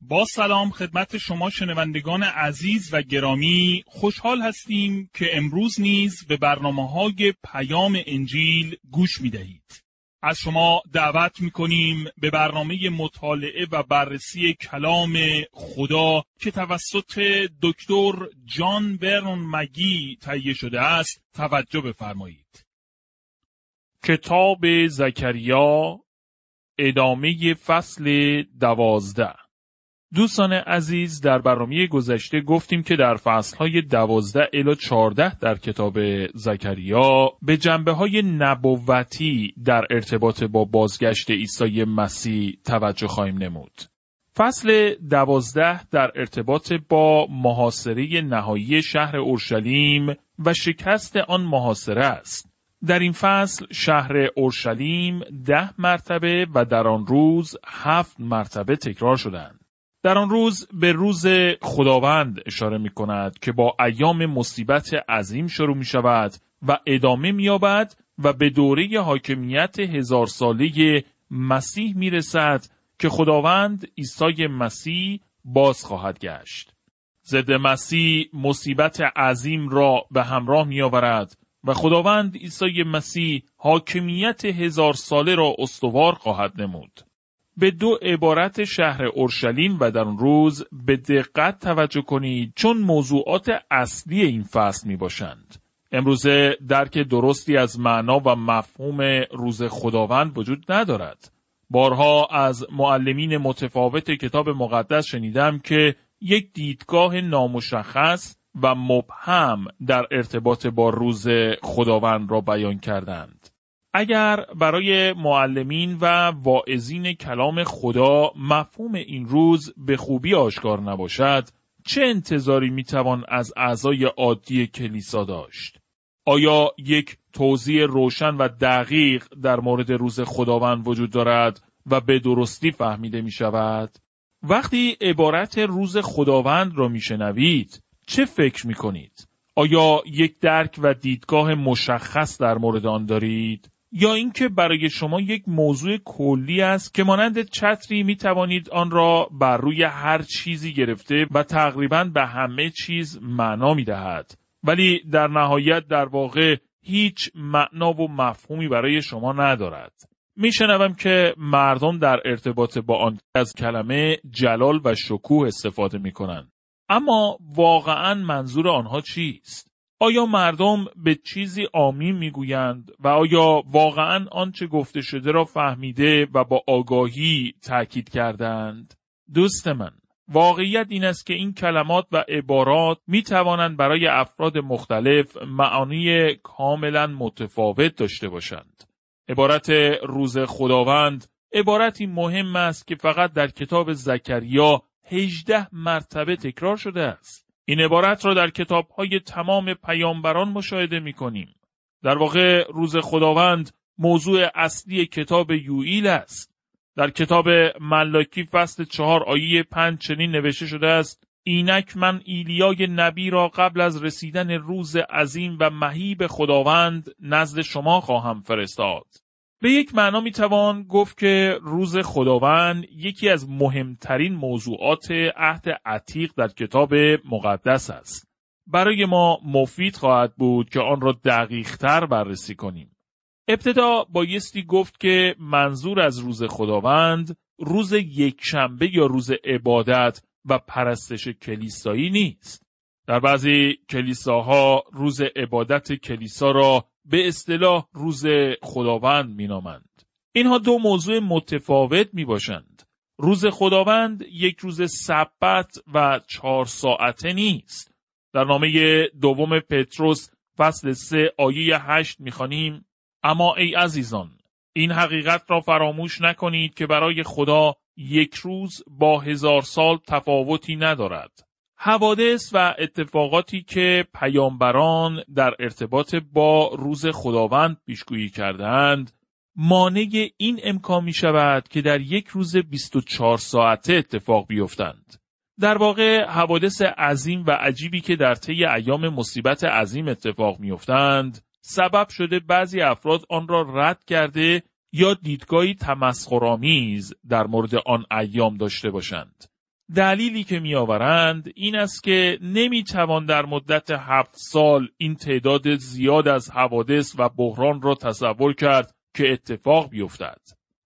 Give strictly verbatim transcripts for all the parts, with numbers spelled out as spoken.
با سلام خدمت شما شنوندگان عزیز و گرامی، خوشحال هستیم که امروز نیز به برنامه‌های پیام انجیل گوش می‌دهید. از شما دعوت می‌کنیم به برنامه مطالعه و بررسی کلام خدا که توسط دکتر جان برنون مگی تهیه شده است توجه بفرمایید. کتاب زکریا، ادامه فصل دوازده. دوستان عزیز، در برنامه گذشته گفتیم که در فصلهای دوازده الی چهارده در کتاب زکریا به جنبه‌های نبوتی در ارتباط با بازگشت عیسی مسیح توجه خواهیم نمود. فصل دوازده در ارتباط با محاصره نهایی شهر اورشلیم و شکست آن محاصره است. در این فصل شهر اورشلیم ده مرتبه و در آن روز هفت مرتبه تکرار شدند. در آن روز به روز خداوند اشاره می کند که با ایام مصیبت عظیم شروع می شود و ادامه می یابد و به دوره حاکمیت هزار ساله مسیح می رسد که خداوند عیسی مسیح باز خواهد گشت. ضد مسیح مصیبت عظیم را به همراه می آورد و خداوند عیسی مسیح حاکمیت هزار ساله را استوار خواهد نمود. به دو عبارت شهر اورشلیم و در اون روز به دقت توجه کنید چون موضوعات اصلی این فصل می باشند. امروزه درک درستی از معنا و مفهوم روز خداوند وجود ندارد. بارها از معلمین متفاوت کتاب مقدس شنیدم که یک دیدگاه نامشخص و مبهم در ارتباط با روز خداوند را بیان کردند. اگر برای معلمین و واعظین کلام خدا مفهوم این روز به خوبی آشکار نباشد، چه انتظاری میتوان از اعضای عادی کلیسا داشت؟ آیا یک توضیح روشن و دقیق در مورد روز خداوند وجود دارد و به درستی فهمیده می شود؟ وقتی عبارت روز خداوند را می شنوید، چه فکر می کنید؟ آیا یک درک و دیدگاه مشخص در مورد آن دارید؟ یا اینکه برای شما یک موضوع کلی است که مانند چتری می توانید آن را بر روی هر چیزی گرفته و تقریباً به همه چیز معنا می دهد، ولی در نهایت در واقع هیچ معنا و مفهومی برای شما ندارد. می شنوم که مردم در ارتباط با آن از کلمه جلال و شکوه استفاده می کنند. اما واقعاً منظور آنها چیست؟ آیا مردم به چیزی آمین میگویند و آیا واقعاً آنچه گفته شده را فهمیده و با آگاهی تأکید کردند؟ دوست من، واقعیت این است که این کلمات و عبارات می توانند برای افراد مختلف معانی کاملاً متفاوت داشته باشند. عبارت روز خداوند عبارتی مهم است که فقط در کتاب زکریا هجده مرتبه تکرار شده است. این عبارت را در کتاب‌های تمام پیامبران مشاهده می‌کنیم. در واقع روز خداوند موضوع اصلی کتاب یوئیل است. در کتاب ملاکی فصل چهار آیه پنج چنین نوشته شده است: اینک من ایلیای نبی را قبل از رسیدن روز عظیم و مهیب خداوند نزد شما خواهم فرستاد. به یک معنا میتوان گفت که روز خداوند یکی از مهمترین موضوعات عهد عتیق در کتاب مقدس است. برای ما مفید خواهد بود که آن را دقیق‌تر بررسی کنیم. ابتدا بایستی گفت که منظور از روز خداوند روز یکشنبه یا روز عبادت و پرستش کلیسایی نیست. در بعضی کلیساها روز عبادت کلیسا را به اصطلاح روز خداوند می نامند. اینها دو موضوع متفاوت می باشند. روز خداوند یک روز سبت و چهار ساعته نیست. در نامه دوم پتروس فصل سه آیه هشت می خوانیم: اما ای عزیزان، این حقیقت را فراموش نکنید که برای خدا یک روز با هزار سال تفاوتی ندارد. حوادث و اتفاقاتی که پیامبران در ارتباط با روز خداوند پیشگویی کردند، مانع این امکان می شود که در یک روز بیست و چهار ساعته اتفاق بیفتند. در واقع حوادث عظیم و عجیبی که در طی ایام مصیبت عظیم اتفاق می افتند، سبب شده بعضی افراد آن را رد کرده یا دیدگاهی تمسخرآمیز در مورد آن ایام داشته باشند. دلیلی که می آورند این است که نمی توان در مدت هفت سال این تعداد زیاد از حوادث و بحران را تصور کرد که اتفاق بیفتد.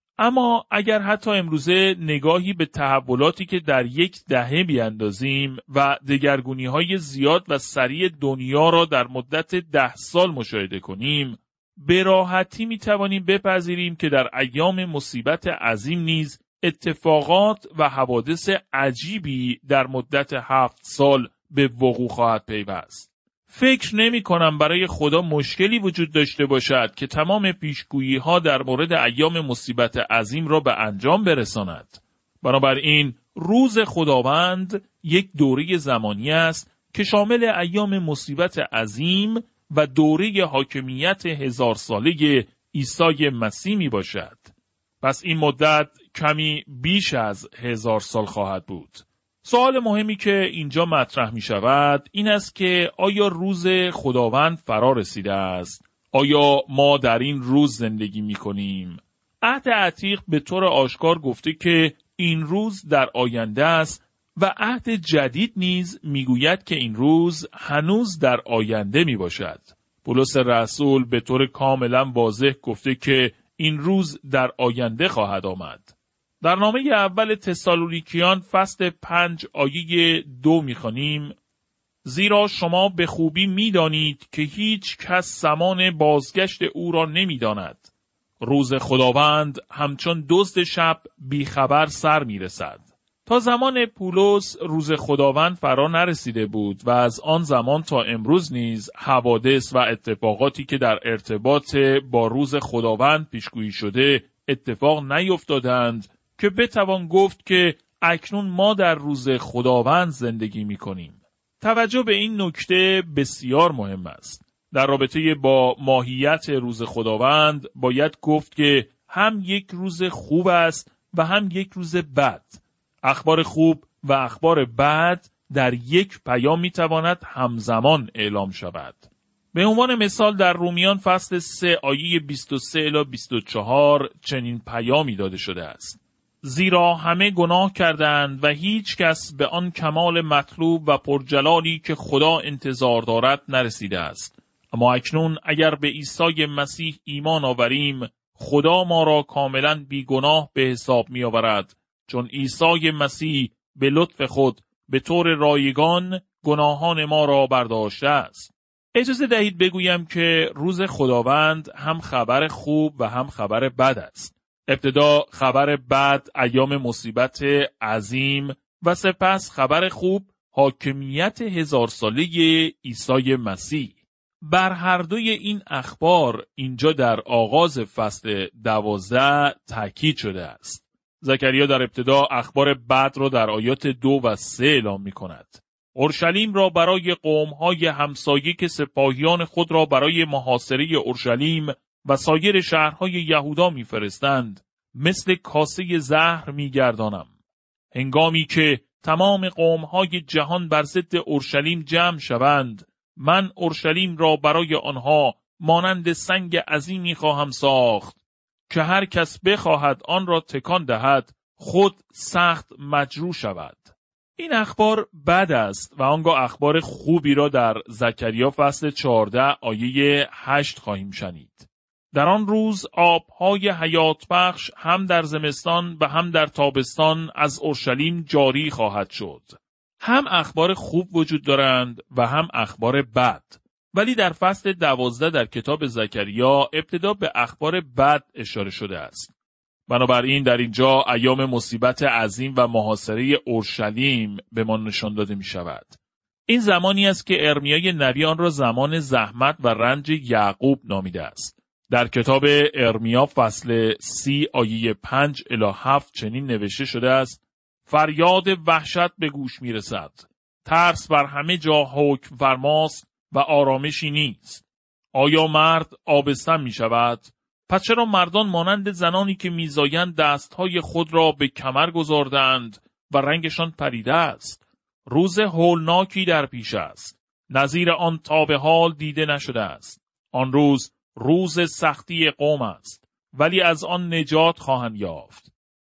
اما اگر حتی امروزه نگاهی به تحولاتی که در یک دهه بیاندازیم و دگرگونی‌های زیاد و سریع دنیا را در مدت ده سال مشاهده کنیم، به راحتی می توانیم بپذیریم که در ایام مصیبت عظیم نیز اتفاقات و حوادث عجیبی در مدت هفت سال به وقوع خواهد پیوست. فکر نمی کنم برای خدا مشکلی وجود داشته باشد که تمام پیشگویی ها در مورد ایام مصیبت عظیم را به انجام برساند. بنابراین روز خداوند یک دوره زمانی است که شامل ایام مصیبت عظیم و دوره حاکمیت هزار ساله عیسی مسیح می باشد. پس این مدت کمی بیش از هزار سال خواهد بود. سوال مهمی که اینجا مطرح می شود این است که آیا روز خداوند فرا رسیده است؟ آیا ما در این روز زندگی می کنیم؟ عهد عتیق به طور آشکار گفته که این روز در آینده است و عهد جدید نیز می گوید که این روز هنوز در آینده می باشد. پولس رسول به طور کاملا واضح گفته که این روز در آینده خواهد آمد. در نامه اول تسالونیکیان فصل پنج آیه دو می‌خوانیم: زیرا شما به خوبی می‌دانید که هیچ کس زمان بازگشت او را نمی‌داند. روز خداوند همچون دزد شب بیخبر سر می‌رسد. تا زمان پولس روز خداوند فرا نرسیده بود و از آن زمان تا امروز نیز حوادث و اتفاقاتی که در ارتباط با روز خداوند پیشگویی شده اتفاق نیفتادند که بتوان گفت که اکنون ما در روز خداوند زندگی می کنیم. توجه به این نکته بسیار مهم است. در رابطه با ماهیت روز خداوند باید گفت که هم یک روز خوب است و هم یک روز بد. اخبار خوب و اخبار بد در یک پیام می تواند همزمان اعلام شود. به عنوان مثال در رومیان فصل سه آیه بیست و سه الی بیست و چهار چنین پیامی داده شده است: زیرا همه گناه کردند و هیچ کس به آن کمال مطلوب و پرجلالی که خدا انتظار دارد نرسیده است. اما اکنون اگر به عیسی مسیح ایمان آوریم، خدا ما را کاملا بی گناه به حساب می آورد، چون عیسی مسیح به لطف خود به طور رایگان گناهان ما را برداشته است. اجازه دهید بگویم که روز خداوند هم خبر خوب و هم خبر بد است. ابتدا خبر بد ایام مصیبت عظیم و سپس خبر خوب حاکمیت هزار ساله عیسی مسیح. بر هر دوی این اخبار اینجا در آغاز فصل دوازده تاکید شده است. زکریا در ابتدا اخبار بد را در آیات دو و سه اعلام می کند. اورشلیم را برای قوم‌های همسایه که سپاهیان خود را برای محاصره اورشلیم و سایر شهرهای یهودا می‌فرستند مثل کاسه زهر می‌گردانم. هنگامی که تمام قوم‌های جهان بر ضد اورشلیم جمع شوند، من اورشلیم را برای آنها مانند سنگ عظیمی خواهم ساخت که هر کس بخواهد آن را تکان دهد خود سخت مجروح شود. این اخبار بد است و آنگاه اخبار خوبی را در زکریا فصل چهارده آیه هشت خواهیم شنید. در آن روز آب‌های حیات بخش هم در زمستان و هم در تابستان از اورشلیم جاری خواهد شد. هم اخبار خوب وجود دارند و هم اخبار بد. ولی در فصل دوازده در کتاب زکریا ابتدا به اخبار بد اشاره شده است. بنابراین در اینجا ایام مصیبت عظیم و محاصره اورشلیم به ما نشان داده می شود. این زمانی است که ارمیای نبی آن را زمان زحمت و رنج یعقوب نامیده است. در کتاب ارمیا فصل سی آیه پنج الی هفت چنین نوشته شده است: فریاد وحشت به گوش می رسد. ترس بر همه جا حکم فرماست و آرامشی نیست. آیا مرد آبستن می شود؟ پس چرا مردان مانند زنانی که میزایند دستهای خود را به کمر گذاردند و رنگشان پریده است؟ روز هولناکی در پیش است. نظیر آن تا به حال دیده نشده است. آن روز روز سختی قوم است، ولی از آن نجات خواهند یافت.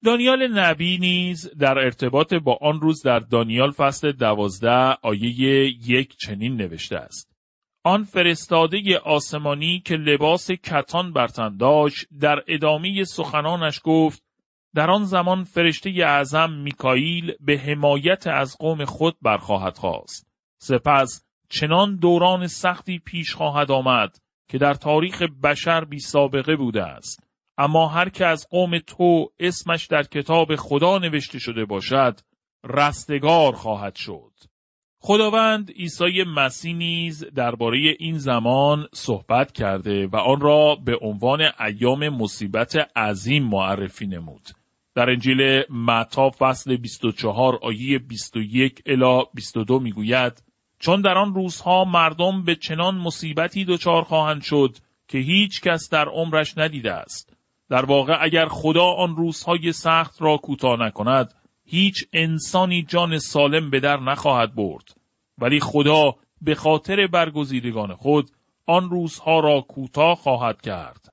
دانیال نبی نیز در ارتباط با آن روز در دانیال فصل دوازده آیه یک چنین نوشته است. آن فرستاده آسمانی که لباس کتان بر تن داشت در ادامه سخنانش گفت: در آن زمان فرشته اعظم میکائیل به حمایت از قوم خود برخواهد خاست. سپس چنان دوران سختی پیش خواهد آمد که در تاریخ بشر بی سابقه بوده است. اما هر که از قوم تو اسمش در کتاب خدا نوشته شده باشد رستگار خواهد شد. خداوند عیسی مسیح نیز درباره این زمان صحبت کرده و آن را به عنوان ایام مصیبت عظیم معرفی نمود. در انجیل متی فصل بیست و چهار آیه بیست و یک الی بیست و دو میگوید: چون در آن روزها مردم به چنان مصیبتی دچار خواهند شد که هیچ کس در عمرش ندیده است. در واقع اگر خدا آن روزهای سخت را کوتاه نکند، هیچ انسانی جان سالم به در نخواهد برد. ولی خدا به خاطر برگزیدگان خود آن روزها را کوتاه خواهد کرد.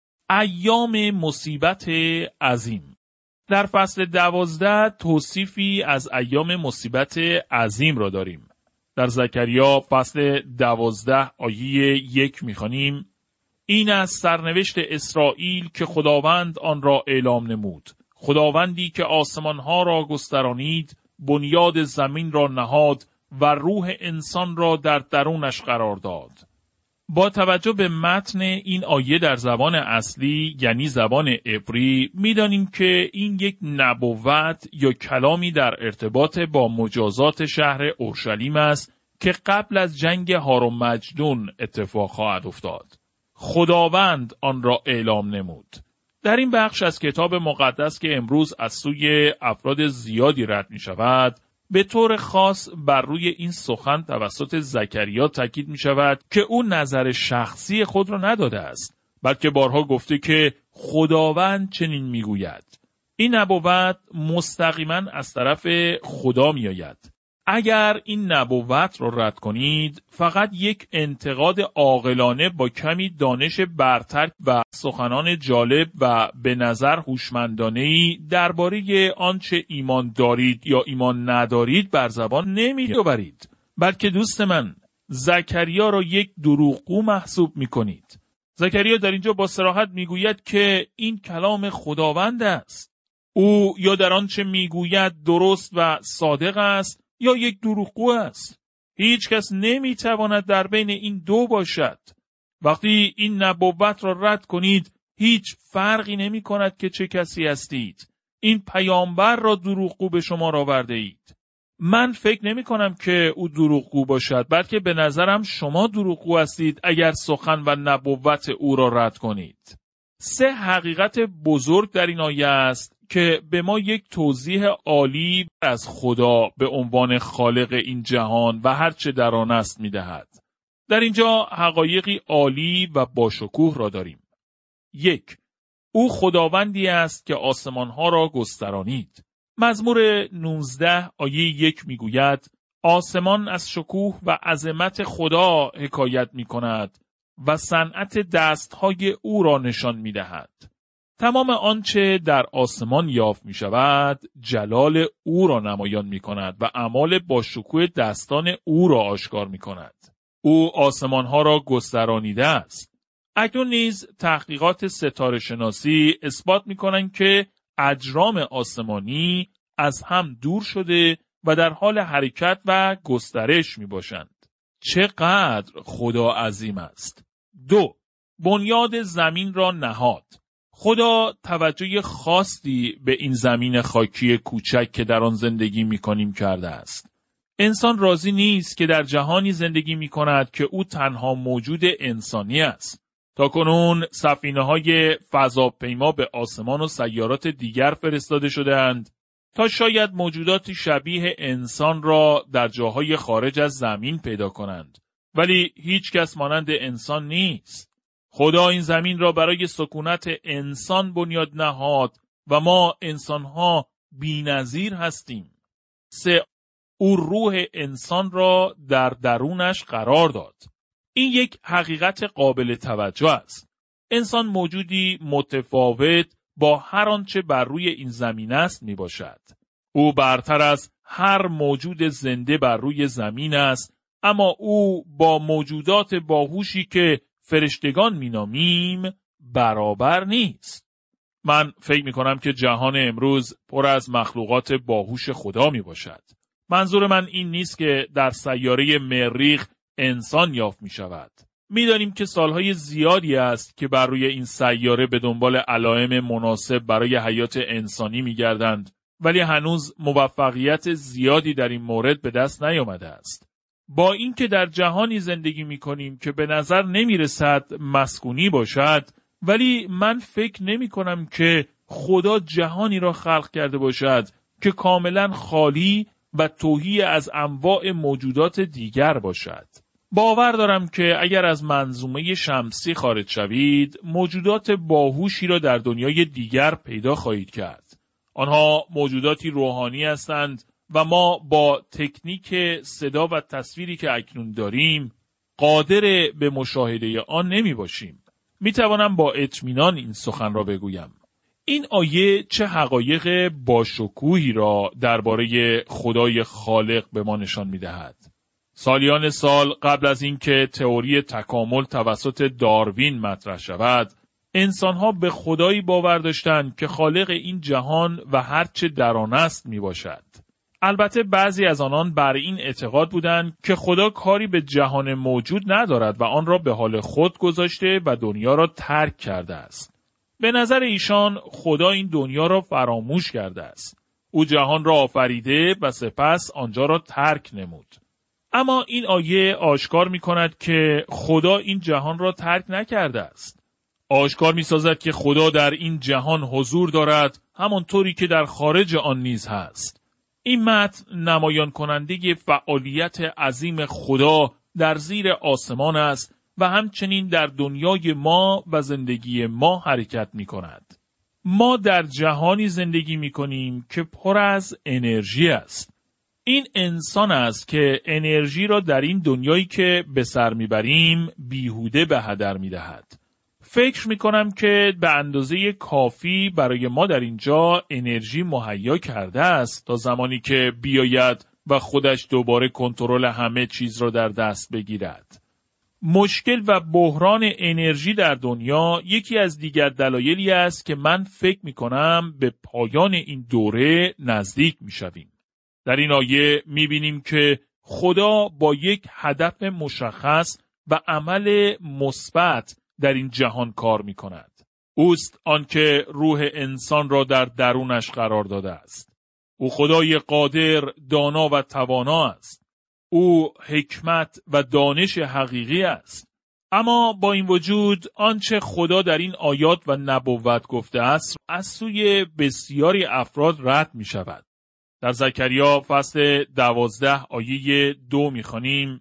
ایام مصیبت عظیم. در فصل دوازده توصیفی از ایام مصیبت عظیم را داریم. در زکریا فصل دوازده آیه یک می‌خوانیم: این از سرنوشت اسرائیل که خداوند آن را اعلام نمود. خداوندی که آسمانها را گسترانید، بنیاد زمین را نهاد و روح انسان را در درونش قرار داد. با توجه به متن این آیه در زبان اصلی یعنی زبان عبری می‌دانیم که این یک نبوت یا کلامی در ارتباط با مجازات شهر اورشلیم است که قبل از جنگ هارمجدون اتفاق خواهد افتاد. خداوند آن را اعلام نمود. در این بخش از کتاب مقدس که امروز از سوی افراد زیادی رد می شود، به طور خاص بر روی این سخن توسط زکریا تاکید می شود که او نظر شخصی خود را نداده است، بلکه بارها گفته که خداوند چنین می گوید. این نبوت مستقیما از طرف خدا می آید. اگر این نبوت را رد کنید، فقط یک انتقاد عاقلانه با کمی دانش برتر و سخنان جالب و به نظر هوشمندانه‌ای درباره آنچه ایمان دارید یا ایمان ندارید بر زبان نمی‌آورید، بلکه دوست من زکریا را یک دروغگو محسوب می‌کنید. زکریا در اینجا با صراحت می‌گوید که این کلام خداوند است. او یا در آنچه می‌گوید درست و صادق است یا یک دروغگو است. هیچ کس نمیتواند در بین این دو باشد. وقتی این نبوت را رد کنید، هیچ فرقی نمی کند که چه کسی هستید. این پیامبر را دروغگو به شما آورده اید. من فکر نمی کنم که او دروغگو باشد، بلکه به نظرم شما دروغگو هستید اگر سخن و نبوت او را رد کنید. سه حقیقت بزرگ در این آیه است که به ما یک توضیح عالی از خدا به عنوان خالق این جهان و هر چه در آن است می‌دهد. در اینجا حقایقی عالی و باشکوه را داریم. یک، او خداوندی است که آسمانها را گسترانید. مزمور نوزده آیه یک میگوید: آسمان از شکوه و عظمت خدا حکایت می‌کند و صنعت دستهای او را نشان می‌دهد. تمام آنچه در آسمان یافت می شود جلال او را نمایان می کند و اعمال با شکوه دستان او را آشکار می کند. او آسمانها را گسترانیده است. اکنون نیز تحقیقات ستاره شناسی اثبات می کنند که اجرام آسمانی از هم دور شده و در حال حرکت و گسترش می باشند. چقدر خدا عظیم است. دو، بنیاد زمین را نهاد. خدا توجه خاصی به این زمین خاکی کوچک که در آن زندگی می‌کنیم کرده است. انسان راضی نیست که در جهانی زندگی می‌کند که او تنها موجود انسانی است. تاکنون سفینه‌های فضاپیما به آسمان و سیارات دیگر فرستاده شده‌اند تا شاید موجوداتی شبیه انسان را در جاهای خارج از زمین پیدا کنند. ولی هیچ کس مانند انسان نیست. خدا این زمین را برای سکونت انسان بنیاد نهاد و ما انسانها بی‌نظیر هستیم. سه، او روح انسان را در درونش قرار داد. این یک حقیقت قابل توجه است. انسان موجودی متفاوت با هر آنچه بر روی این زمین است می باشد. او برتر از هر موجود زنده بر روی زمین است، اما او با موجودات باهوشی که فرشتگان می نامیم برابر نیست. من فکر می کنم که جهان امروز پر از مخلوقات باهوش خدا می باشد. منظور من این نیست که در سیاره مریخ انسان یافت می شود. می دانیم که سالهای زیادی است که بر روی این سیاره به دنبال علائم مناسب برای حیات انسانی می گردند، ولی هنوز موفقیت زیادی در این مورد به دست نیامده است. با اینکه در جهانی زندگی می کنیم که به نظر نمی رسد مسکونی باشد، ولی من فکر نمی کنم که خدا جهانی را خلق کرده باشد که کاملا خالی و تهی از انواع موجودات دیگر باشد. باور دارم که اگر از منظومه شمسی خارج شوید، موجودات باهوشی را در دنیای دیگر پیدا خواهید کرد. آنها موجوداتی روحانی هستند و ما با تکنیک صدا و تصویری که اکنون داریم قادر به مشاهده آن نمی باشیم. می توانم با اطمینان این سخن را بگویم. این آیه چه حقایق باشکوهی را درباره خدای خالق به ما نشان می دهد. سالیان سال قبل از اینکه تئوری تکامل توسط داروین مطرح شود، انسانها به خدایی باور داشتند که خالق این جهان و هرچه در آن است می باشد. البته بعضی از آنان بر این اعتقاد بودند که خدا کاری به جهان موجود ندارد و آن را به حال خود گذاشته و دنیا را ترک کرده است. به نظر ایشان خدا این دنیا را فراموش کرده است. او جهان را آفریده و سپس آنجا را ترک نمود. اما این آیه آشکار می کند که خدا این جهان را ترک نکرده است. آشکار می سازد که خدا در این جهان حضور دارد، همانطوری که در خارج آن نیز هست. این متن نمایان کننده فعالیت عظیم خدا در زیر آسمان است و همچنین در دنیای ما و زندگی ما حرکت می کند. ما در جهانی زندگی می کنیم که پر از انرژی است. این انسان است که انرژی را در این دنیایی که به سر می بریم بیهوده به هدر می دهد. فکر می کنم که به اندازه کافی برای ما در اینجا انرژی مهیا کرده است تا زمانی که بیاید و خودش دوباره کنترل همه چیز را در دست بگیرد. مشکل و بحران انرژی در دنیا یکی از دیگر دلایلی است که من فکر می کنم به پایان این دوره نزدیک می شویم. در این آیه می بینیم که خدا با یک هدف مشخص و عمل مثبت در این جهان کار می کند. اوست آنکه روح انسان را در درونش قرار داده است. او خدای قادر، دانا و توانا است. او حکمت و دانش حقیقی است. اما با این وجود آنچه خدا در این آیات و نبوت گفته است از سوی بسیاری افراد رد می شود. در زکریا فصل دوازده آیه دو می خوانیم: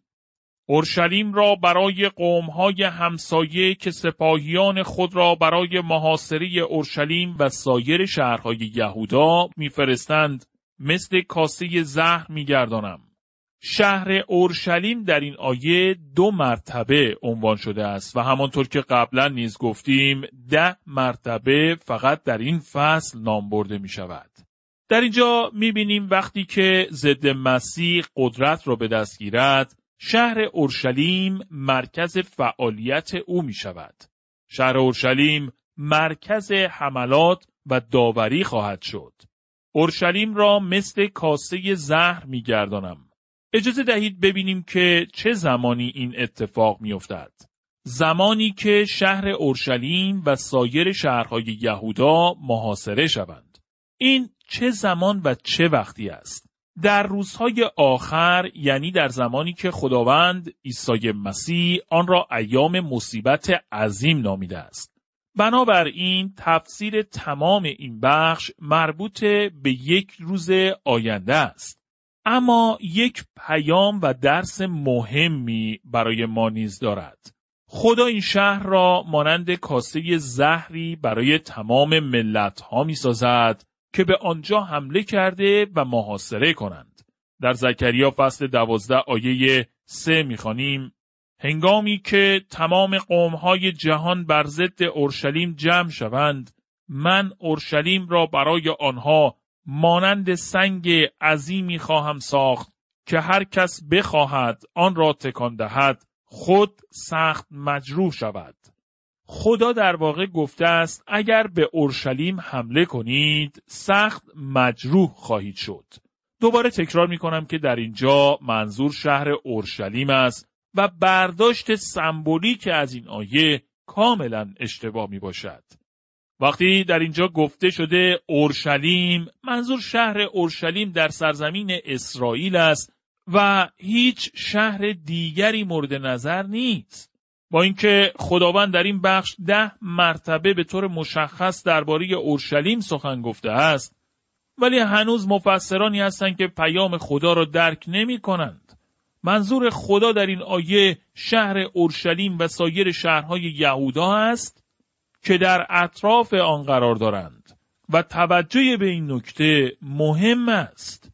اورشلیم را برای قوم‌های همسایه که سپاهیان خود را برای محاصره اورشلیم و سایر شهرهای یهودا می‌فرستند مثل کاسه زهر می‌گردانم. شهر اورشلیم در این آیه دو مرتبه عنوان شده است و همانطور که قبلا نیز گفتیم ده مرتبه فقط در این فصل نام برده می‌شود. در اینجا می‌بینیم وقتی که ضد مسیح قدرت را به دست گیرد، شهر اورشلیم مرکز فعالیت او می شود. شهر اورشلیم مرکز حملات و داوری خواهد شد. اورشلیم را مثل کاسه زهر می گردانم. اجازه دهید ببینیم که چه زمانی این اتفاق می افتد. زمانی که شهر اورشلیم و سایر شهرهای یهودا محاصره شوند. این چه زمان و چه وقتی است؟ در روزهای آخر، یعنی در زمانی که خداوند عیسی مسیح آن را ایام مصیبت عظیم نامیده است. بنابراین تفسیر تمام این بخش مربوط به یک روز آینده است. اما یک پیام و درس مهمی برای ما نیز دارد. خدا این شهر را مانند کاسه زهری برای تمام ملت‌ها می‌سازد که به آنجا حمله کرده و محاصره کنند. در زکریا فصل دوازده آیه سه می‌خوانیم: هنگامی که تمام قوم‌های جهان بر ضد اورشلیم جمع شوند، من اورشلیم را برای آنها مانند سنگ عظیمی خواهم ساخت که هر کس بخواهد آن را تکان دهد خود سخت مجروح شود. خدا در واقع گفته است اگر به اورشلیم حمله کنید سخت مجروح خواهید شد. دوباره تکرار می کنم که در اینجا منظور شهر اورشلیم است و برداشت سمبولیک از این آیه کاملا اشتباه می باشد. وقتی در اینجا گفته شده اورشلیم، منظور شهر اورشلیم در سرزمین اسرائیل است و هیچ شهر دیگری مورد نظر نیست. با اینکه خداوند در این بخش ده مرتبه به طور مشخص درباره اورشلیم سخن گفته است، ولی هنوز مفسرانی هستند که پیام خدا را درک نمی کنند. منظور خدا در این آیه شهر اورشلیم و سایر شهرهای یهودا است که در اطراف آن قرار دارند و توجه به این نکته مهم است.